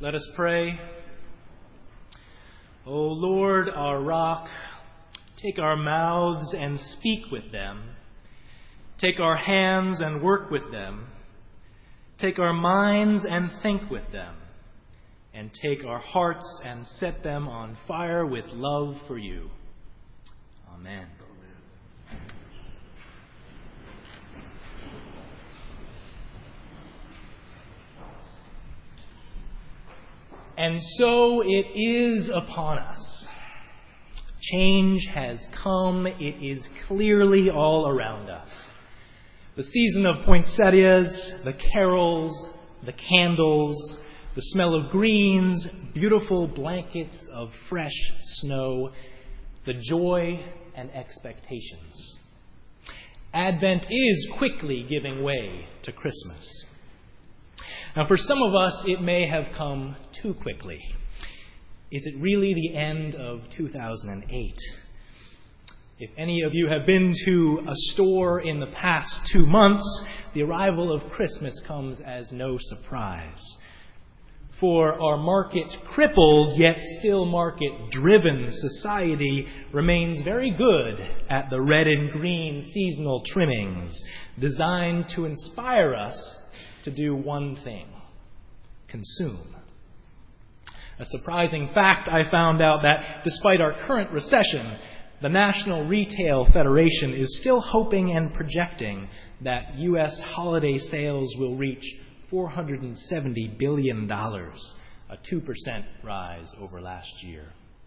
Let us pray. O Lord, our rock, take our mouths and speak with them. Take our hands and work with them. Take our minds and think with them. And take our hearts and set them on fire with love for you. Amen. And so it is upon us. Change has come. It is clearly all around us. The season of poinsettias, the carols, the candles, the smell of greens, beautiful blankets of fresh snow, the joy and expectations. Advent is quickly giving way to Christmas. Now, for some of us, it may have come too quickly. Is it really the end of 2008? If any of you have been to a store in the past 2 months, the arrival of Christmas comes as no surprise. For our market-crippled, yet still market-driven society remains very good at the red and green seasonal trimmings designed to inspire us to do one thing: consume. A surprising fact I found out that despite our current recession, the National Retail Federation is still hoping and projecting that U.S. holiday sales will reach $470 billion, a 2% rise over last year.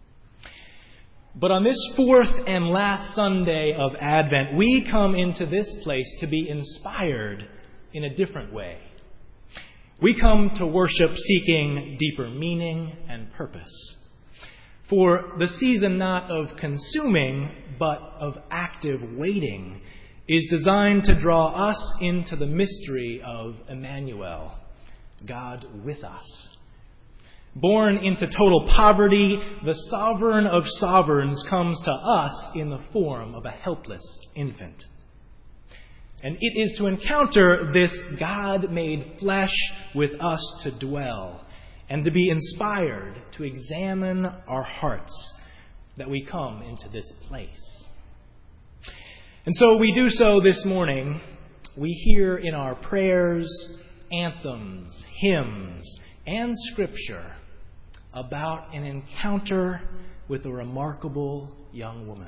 But on this fourth and last Sunday of Advent, we come into this place to be inspired in a different way. We come to worship seeking deeper meaning and purpose. For the season not of consuming, but of active waiting, is designed to draw us into the mystery of Emmanuel, God with us. Born into total poverty, the sovereign of sovereigns comes to us in the form of a helpless infant. And it is to encounter this God made flesh with us to dwell and to be inspired to examine our hearts that we come into this place. And so we do so this morning. We hear in our prayers, anthems, hymns, and scripture about an encounter with a remarkable young woman.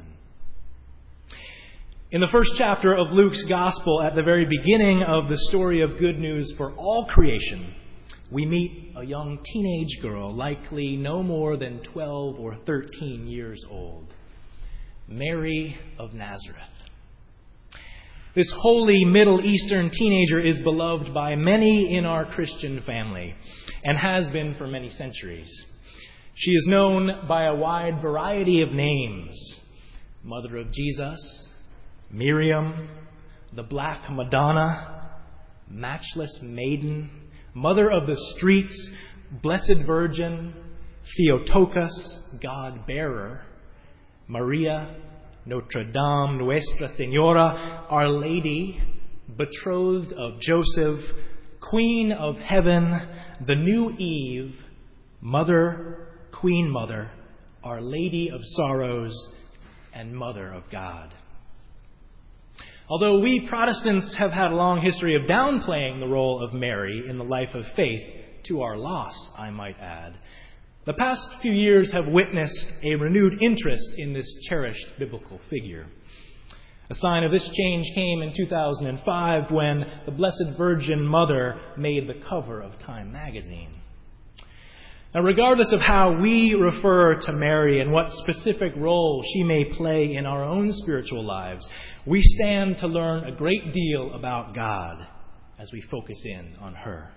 In the first chapter of Luke's Gospel, at the very beginning of the story of good news for all creation, we meet a young teenage girl, likely no more than 12 or 13 years old, Mary of Nazareth. This holy Middle Eastern teenager is beloved by many in our Christian family and has been for many centuries. She is known by a wide variety of names: Mother of Jesus, Miriam, the Black Madonna, Matchless Maiden, Mother of the Streets, Blessed Virgin, Theotokos, God-bearer, Maria, Notre Dame, Nuestra Senora, Our Lady, Betrothed of Joseph, Queen of Heaven, the New Eve, Mother, Queen Mother, Our Lady of Sorrows, and Mother of God. Although we Protestants have had a long history of downplaying the role of Mary in the life of faith, to our loss, I might add, the past few years have witnessed a renewed interest in this cherished biblical figure. A sign of this change came in 2005 when the Blessed Virgin Mother made the cover of Time magazine. Now, regardless of how we refer to Mary and what specific role she may play in our own spiritual lives, we stand to learn a great deal about God as we focus in on her.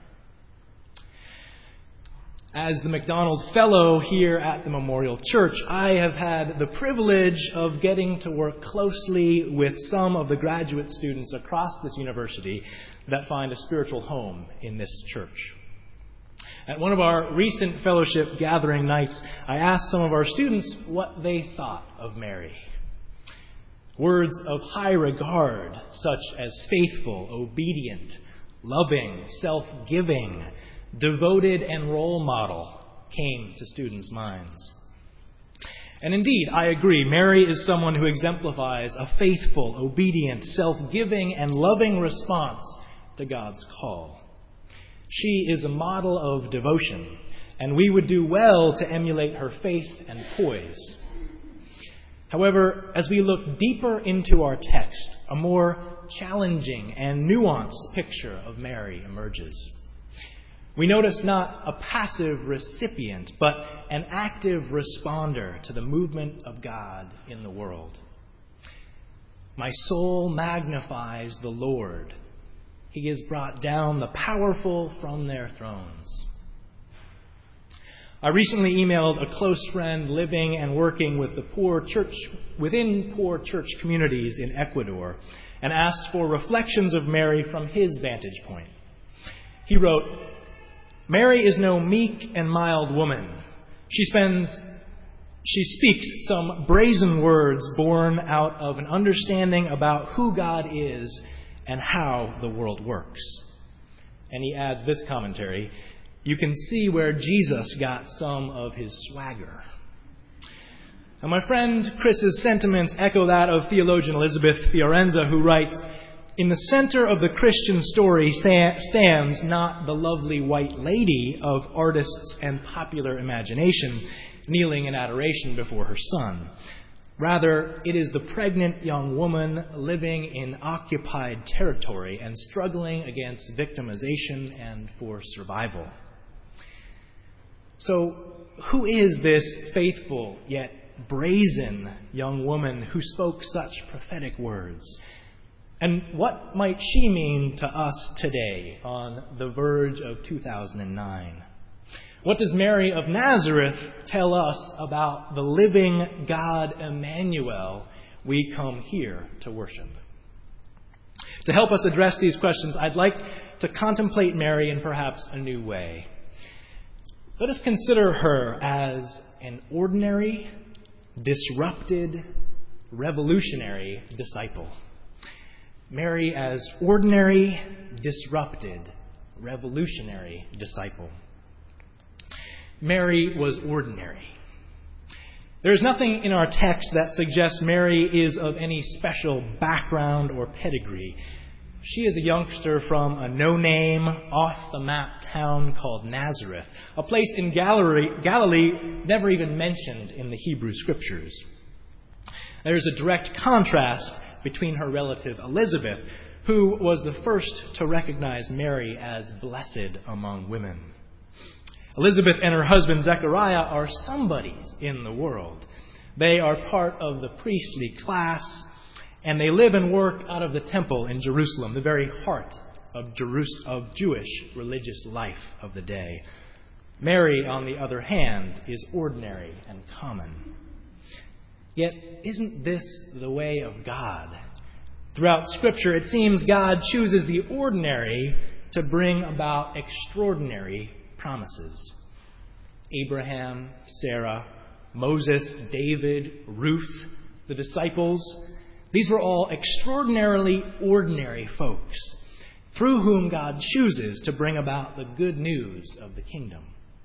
As the MacDonald Fellow here at the Memorial Church, I have had the privilege of getting to work closely with some of the graduate students across this university that find a spiritual home in this church. At one of our recent fellowship gathering nights, I asked some of our students what they thought of Mary. Words of high regard, such as faithful, obedient, loving, self-giving, devoted and role model came to students' minds. And indeed, I agree, Mary is someone who exemplifies a faithful, obedient, self-giving, and loving response to God's call. She is a model of devotion, and we would do well to emulate her faith and poise. However, as we look deeper into our text, a more challenging and nuanced picture of Mary emerges. We notice not a passive recipient, but an active responder to the movement of God in the world. My soul magnifies the Lord. He has brought down the powerful from their thrones. I recently emailed a close friend living and working with within poor church communities in Ecuador and asked for reflections of Mary from his vantage point. He wrote, "Mary is no meek and mild woman. She speaks some brazen words born out of an understanding about who God is and how the world works." And he adds this commentary, "You can see where Jesus got some of his swagger." Now, my friend Chris's sentiments echo that of theologian Elizabeth Fiorenza, who writes, "In the center of the Christian story stands not the lovely white lady of artists and popular imagination kneeling in adoration before her son. Rather, it is the pregnant young woman living in occupied territory and struggling against victimization and for survival." So, who is this faithful yet brazen young woman who spoke such prophetic words? And what might she mean to us today on the verge of 2009? What does Mary of Nazareth tell us about the living God Emmanuel we come here to worship? To help us address these questions, I'd like to contemplate Mary in perhaps a new way. Let us consider her as an ordinary, disrupted, revolutionary disciple. Mary as ordinary, disrupted, revolutionary disciple. Mary was ordinary. There is nothing in our text that suggests Mary is of any special background or pedigree. She is a youngster from a no-name, off-the-map town called Nazareth, a place in Galilee never even mentioned in the Hebrew Scriptures. There is a direct contrast between her relative Elizabeth, who was the first to recognize Mary as blessed among women. Elizabeth and her husband Zechariah are somebodies in the world. They are part of the priestly class, and they live and work out of the temple in Jerusalem, the very heart of Jewish religious life of the day. Mary, on the other hand, is ordinary and common. Yet, isn't this the way of God? Throughout Scripture, it seems God chooses the ordinary to bring about extraordinary promises. Abraham, Sarah, Moses, David, Ruth, the disciples, these were all extraordinarily ordinary folks through whom God chooses to bring about the good news of the kingdom.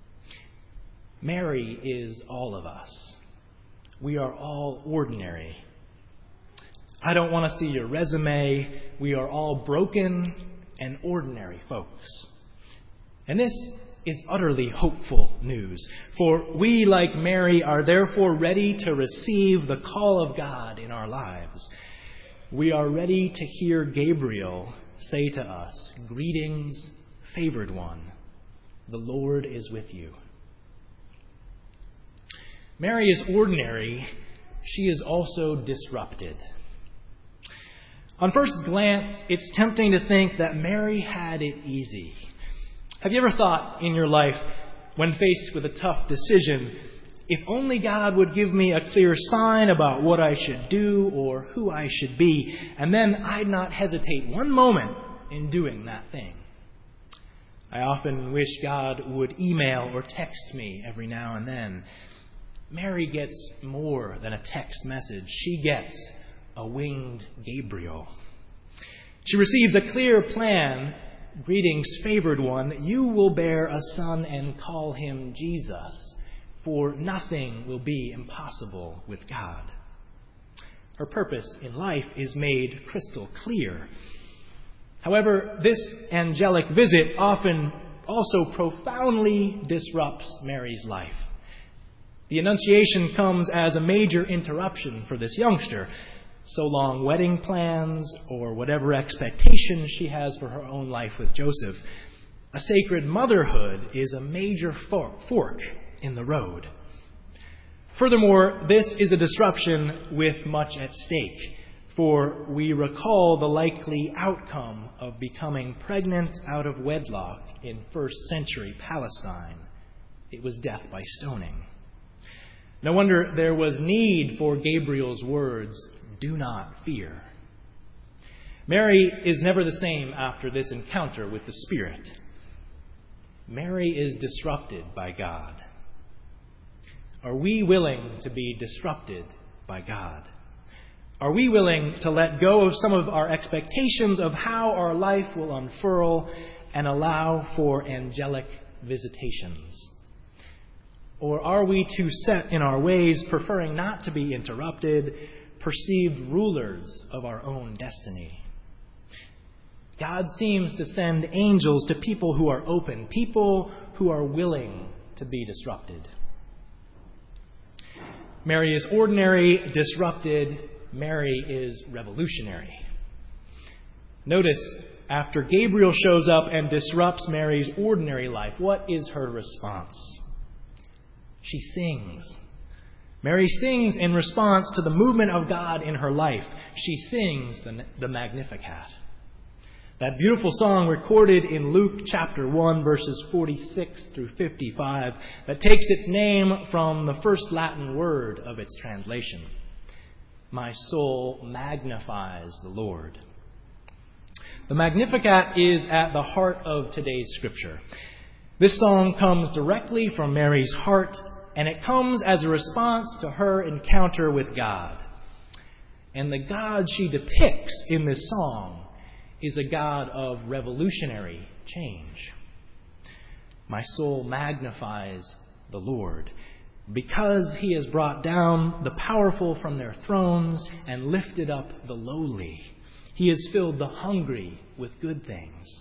Mary is all of us. We are all ordinary. I don't want to see your resume. We are all broken and ordinary folks. And this is utterly hopeful news. For we, like Mary, are therefore ready to receive the call of God in our lives. We are ready to hear Gabriel say to us, "Greetings, favored one. The Lord is with you." Mary is ordinary. She is also disrupted. On first glance, it's tempting to think that Mary had it easy. Have you ever thought in your life, when faced with a tough decision, if only God would give me a clear sign about what I should do or who I should be, and then I'd not hesitate one moment in doing that thing? I often wish God would email or text me every now and then. Mary gets more than a text message. She gets a winged Gabriel. She receives a clear plan "Greetings, favored one, you will bear a son and call him Jesus, for nothing will be impossible with God." Her purpose in life is made crystal clear. However, this angelic visit often also profoundly disrupts Mary's life. The Annunciation comes as a major interruption for this youngster. So long wedding plans or whatever expectations she has for her own life with Joseph, a sacred motherhood is a major fork in the road. Furthermore, this is a disruption with much at stake, for we recall the likely outcome of becoming pregnant out of wedlock in first century Palestine. It was death by stoning. No wonder there was need for Gabriel's words, "Do not fear." Mary is never the same after this encounter with the Spirit. Mary is disrupted by God. Are we willing to be disrupted by God? Are we willing to let go of some of our expectations of how our life will unfurl and allow for angelic visitations? Or are we too set in our ways, preferring not to be interrupted, perceived rulers of our own destiny? God seems to send angels to people who are open, people who are willing to be disrupted. Mary is ordinary, disrupted. Mary is revolutionary. Notice, after Gabriel shows up and disrupts Mary's ordinary life, what is her response? She sings. Mary sings in response to the movement of God in her life. She sings the Magnificat. That beautiful song recorded in Luke chapter 1, verses 46 through 55, that takes its name from the first Latin word of its translation. My soul magnifies the Lord. The Magnificat is at the heart of today's scripture. This song comes directly from Mary's heart, and it comes as a response to her encounter with God. And the God she depicts in this song is a God of revolutionary change. My soul magnifies the Lord, because he has brought down the powerful from their thrones and lifted up the lowly. He has filled the hungry with good things.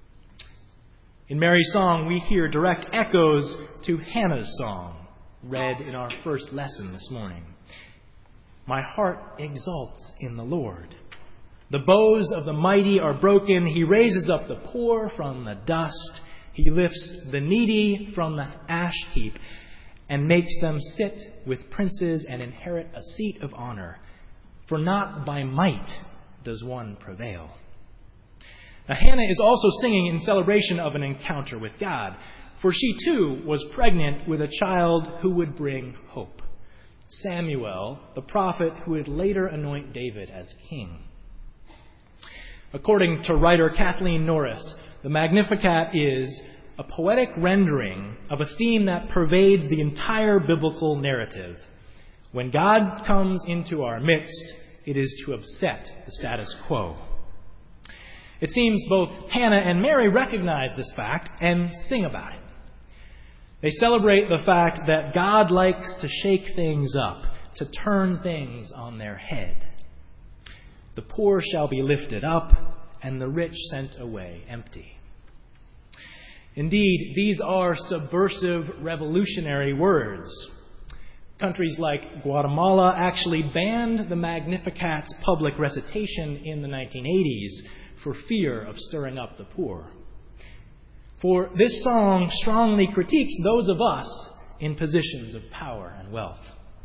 In Mary's song, we hear direct echoes to Hannah's song, read in our first lesson this morning. My heart exults in the Lord. The bows of the mighty are broken. He raises up the poor from the dust. He lifts the needy from the ash heap and makes them sit with princes and inherit a seat of honor. For not by might does one prevail. Now, Hannah is also singing in celebration of an encounter with God, for she too was pregnant with a child who would bring hope. Samuel, the prophet who would later anoint David as king. According to writer Kathleen Norris, the Magnificat is a poetic rendering of a theme that pervades the entire biblical narrative. When God comes into our midst, it is to upset the status quo. It seems both Hannah and Mary recognize this fact and sing about it. They celebrate the fact that God likes to shake things up, to turn things on their head. The poor shall be lifted up, and the rich sent away empty. Indeed, these are subversive, revolutionary words. Countries like Guatemala actually banned the Magnificat's public recitation in the 1980s for fear of stirring up the poor. For this song strongly critiques those of us in positions of power and wealth.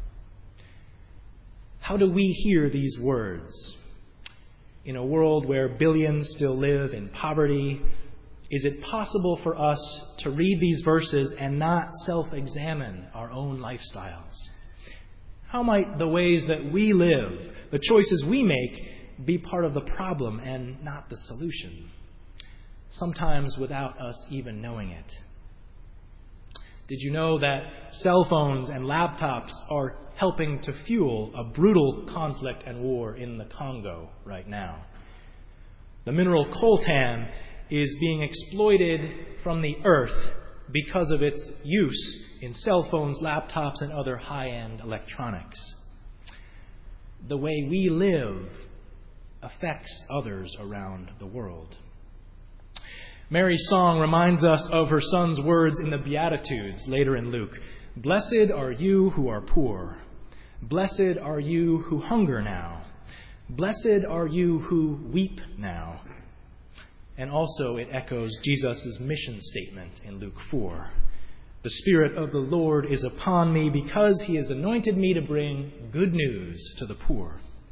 How do we hear these words? In a world where billions still live in poverty, is it possible for us to read these verses and not self-examine our own lifestyles? How might the ways that we live, the choices we make, be part of the problem and not the solution? Sometimes without us even knowing it. Did you know that cell phones and laptops are helping to fuel a brutal conflict and war in the Congo right now? The mineral coltan is being exploited from the earth because of its use in cell phones, laptops, and other high-end electronics. The way we live affects others around the world. Mary's song reminds us of her son's words in the Beatitudes later in Luke. Blessed are you who are poor. Blessed are you who hunger now. Blessed are you who weep now. And also it echoes Jesus' mission statement in Luke 4. The Spirit of the Lord is upon me because He has anointed me to bring good news to the poor.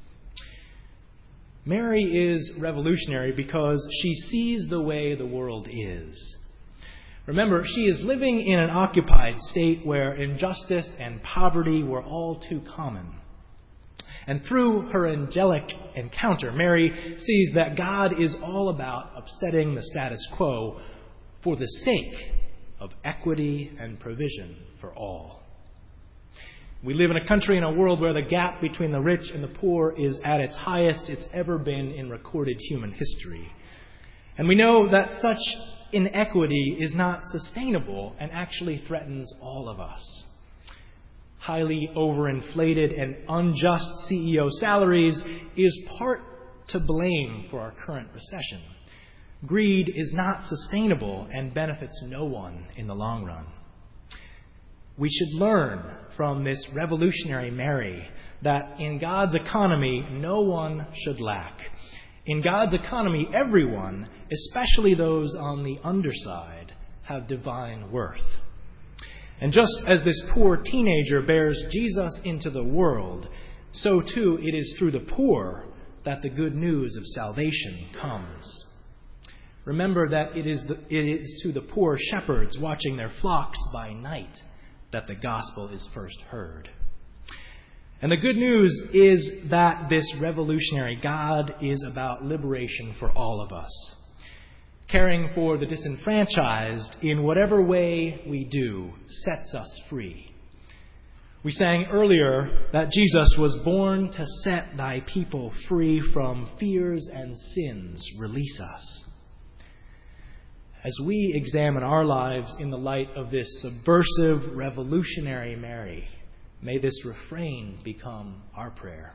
Mary is revolutionary because she sees the way the world is. Remember, she is living in an occupied state where injustice and poverty were all too common. And through her angelic encounter, Mary sees that God is all about upsetting the status quo for the sake of equity and provision for all. We live in a country and a world where the gap between the rich and the poor is at its highest it's ever been in recorded human history. And we know that such inequity is not sustainable and actually threatens all of us. Highly overinflated and unjust CEO salaries is part to blame for our current recession. Greed is not sustainable and benefits no one in the long run. We should learn from this revolutionary Mary that in God's economy, no one should lack. In God's economy, everyone, especially those on the underside, have divine worth. And just as this poor teenager bears Jesus into the world, so too it is through the poor that the good news of salvation comes. Remember that it is to the poor shepherds watching their flocks by night that the gospel is first heard. And the good news is that this revolutionary God is about liberation for all of us. Caring for the disenfranchised in whatever way we do sets us free. We sang earlier that Jesus was born to set thy people free from fears and sins. Release us. As we examine our lives in the light of this subversive, revolutionary Mary, may this refrain become our prayer.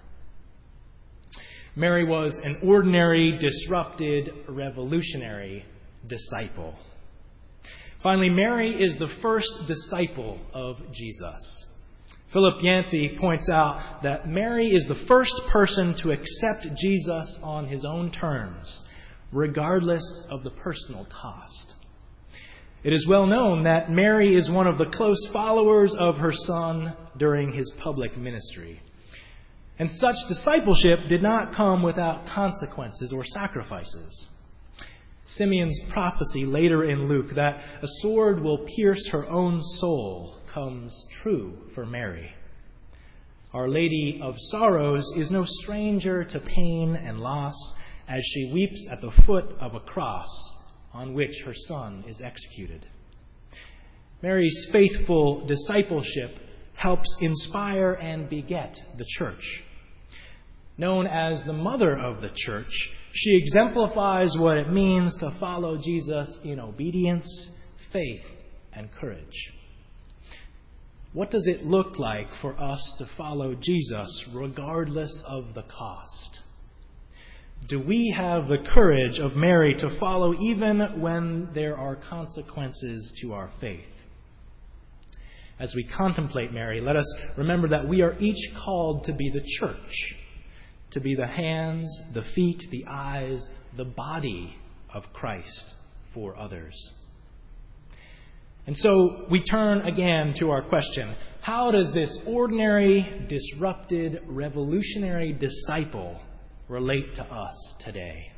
Mary was an ordinary, disrupted, revolutionary disciple. Finally, Mary is the first disciple of Jesus. Philip Yancey points out that Mary is the first person to accept Jesus on his own terms, regardless of the personal cost. It is well known that Mary is one of the close followers of her Son during his public ministry. And such discipleship did not come without consequences or sacrifices. Simeon's prophecy later in Luke that a sword will pierce her own soul comes true for Mary. Our Lady of Sorrows is no stranger to pain and loss as she weeps at the foot of a cross on which her Son is executed. Mary's faithful discipleship helps inspire and beget the church. Known as the mother of the church, she exemplifies what it means to follow Jesus in obedience, faith, and courage. What does it look like for us to follow Jesus regardless of the cost? Do we have the courage of Mary to follow even when there are consequences to our faith? As we contemplate Mary, let us remember that we are each called to be the church, to be the hands, the feet, the eyes, the body of Christ for others. And so we turn again to our question, how does this ordinary, disrupted, revolutionary disciple relate to us today?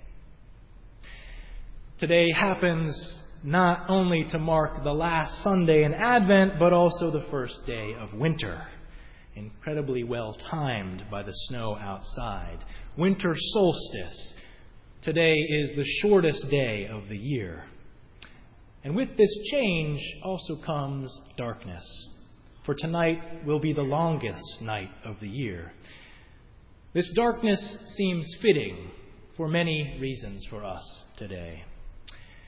Today happens not only to mark the last Sunday in Advent, but also the first day of winter. Incredibly well timed by the snow outside. Winter solstice. Today is the shortest day of the year. And with this change also comes darkness. For tonight will be the longest night of the year. This darkness seems fitting for many reasons for us today.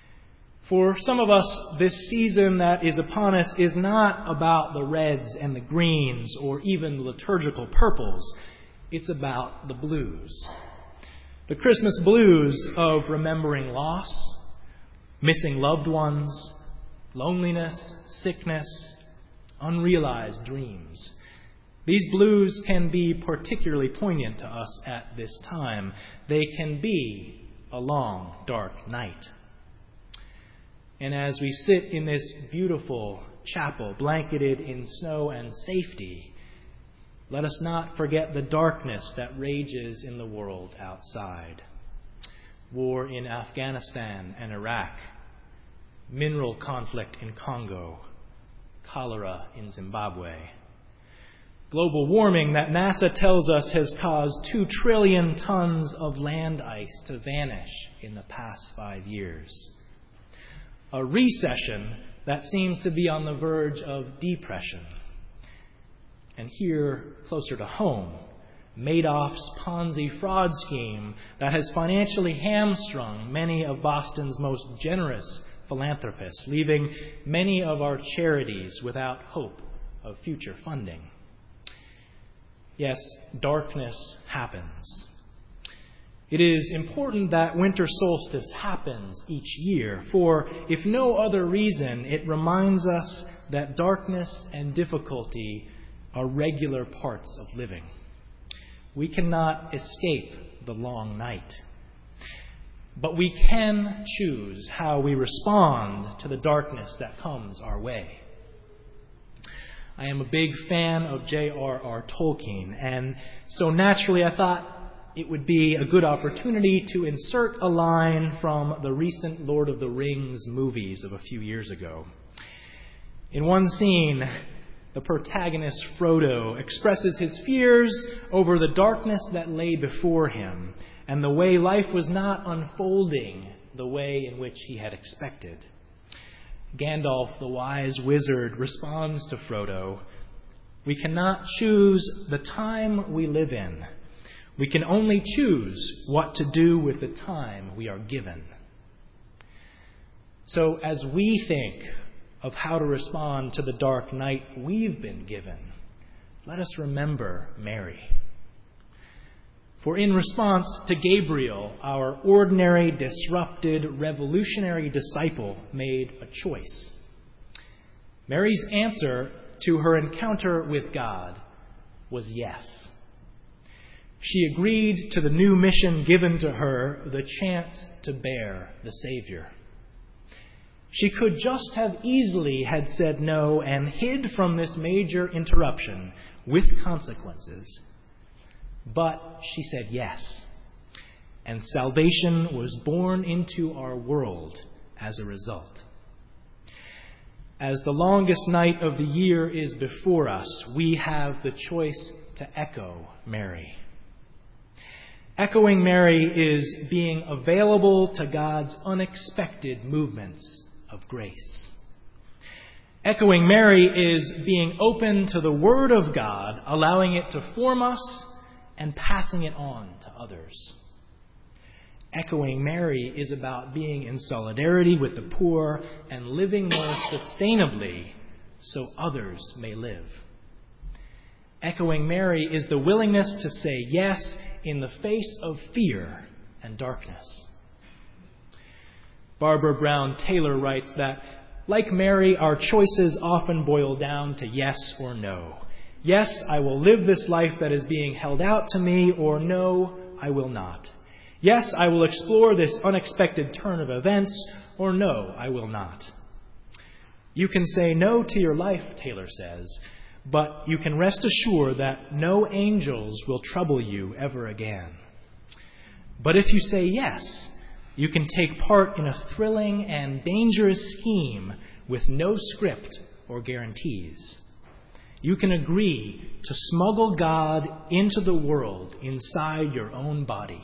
For some of us, this season that is upon us is not about the reds and the greens or even the liturgical purples. It's about the blues. The Christmas blues of remembering loss, missing loved ones, loneliness, sickness, unrealized dreams. These blues can be particularly poignant to us at this time. They can be a long, dark night. And as we sit in this beautiful chapel, blanketed in snow and safety, let us not forget the darkness that rages in the world outside. War in Afghanistan and Iraq, mineral conflict in Congo, cholera in Zimbabwe. Global warming that NASA tells us has caused 2 trillion tons of land ice to vanish in the past 5 years. A recession that seems to be on the verge of depression. And here, closer to home, Madoff's Ponzi fraud scheme that has financially hamstrung many of Boston's most generous philanthropists, leaving many of our charities without hope of future funding. Yes, darkness happens. It is important that winter solstice happens each year, for if no other reason, it reminds us that darkness and difficulty are regular parts of living. We cannot escape the long night. But we can choose how we respond to the darkness that comes our way. I am a big fan of J.R.R. Tolkien, and so naturally I thought it would be a good opportunity to insert a line from the recent Lord of the Rings movies of a few years ago. In one scene, the protagonist, Frodo, expresses his fears over the darkness that lay before him and the way life was not unfolding the way in which he had expected. Gandalf, the wise wizard, responds to Frodo, "We cannot choose the time we live in. We can only choose what to do with the time we are given." So as we think of how to respond to the dark night we've been given, let us remember Mary. For in response to Gabriel, our ordinary, disrupted, revolutionary disciple made a choice. Mary's answer to her encounter with God was yes. She agreed to the new mission given to her, the chance to bear the Savior. She could just have easily had said no and hid from this major interruption with consequences. But she said yes, and salvation was born into our world as a result. As the longest night of the year is before us, we have the choice to echo Mary. Echoing Mary is being available to God's unexpected movements of grace. Echoing Mary is being open to the Word of God, allowing it to form us and passing it on to others. Echoing Mary is about being in solidarity with the poor and living more sustainably so others may live. Echoing Mary is the willingness to say yes in the face of fear and darkness. Barbara Brown Taylor writes that, like Mary, our choices often boil down to yes or no. Yes, I will live this life that is being held out to me, or no, I will not. Yes, I will explore this unexpected turn of events, or no, I will not. You can say no to your life, Taylor says, but you can rest assured that no angels will trouble you ever again. But if you say yes, you can take part in a thrilling and dangerous scheme with no script or guarantees. You can agree to smuggle God into the world inside your own body.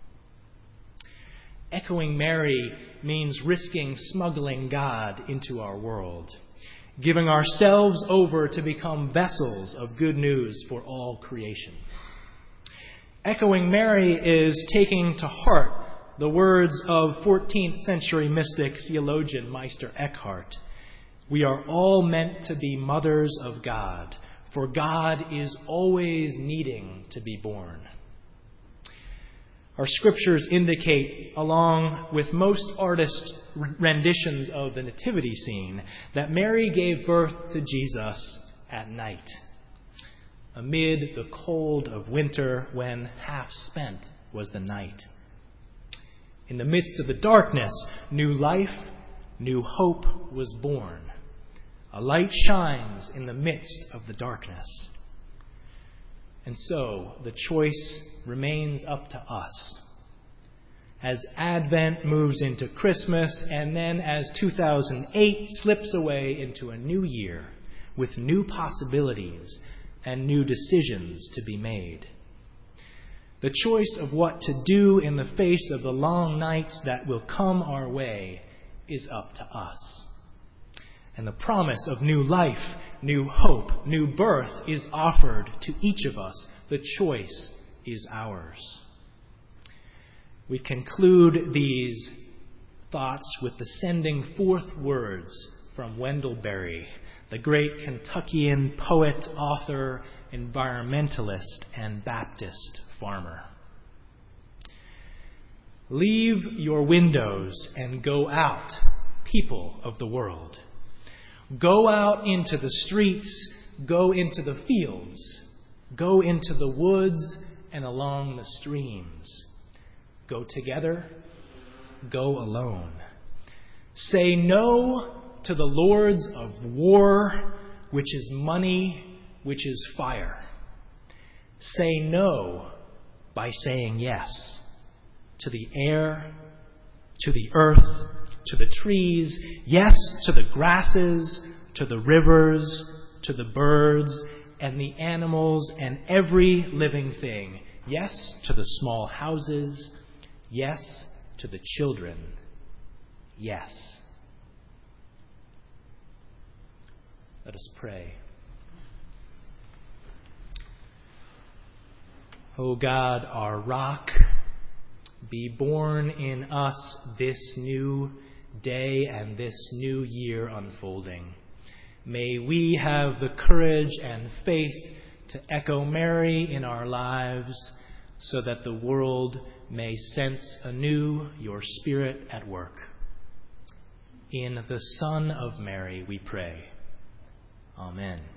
Echoing Mary means risking smuggling God into our world, giving ourselves over to become vessels of good news for all creation. Echoing Mary is taking to heart the words of 14th century mystic theologian Meister Eckhart, we are all meant to be mothers of God, for God is always needing to be born. Our scriptures indicate, along with most artists' renditions of the nativity scene, that Mary gave birth to Jesus at night, amid the cold of winter when half spent was the night. In the midst of the darkness, new life, new hope was born. A light shines in the midst of the darkness. And so the choice remains up to us. As Advent moves into Christmas, and then as 2008 slips away into a new year with new possibilities and new decisions to be made. The choice of what to do in the face of the long nights that will come our way is up to us. And the promise of new life, new hope, new birth is offered to each of us. The choice is ours. We conclude these thoughts with the sending forth words from Wendell Berry, the great Kentuckian poet, author, environmentalist, and Baptist farmer. Leave your windows and go out, people of the world. Go out into the streets, go into the fields, go into the woods and along the streams. Go together, go alone. Say no to the lords of war, which is money, which is fire. Say no by saying yes to the air, to the earth, to the trees, yes to the grasses, to the rivers, to the birds and the animals and every living thing. Yes to the small houses, yes to the children, yes. Let us pray. O God, our rock, be born in us this new day and this new year unfolding. May we have the courage and faith to echo Mary in our lives so that the world may sense anew your Spirit at work. In the Son of Mary we pray. Amen.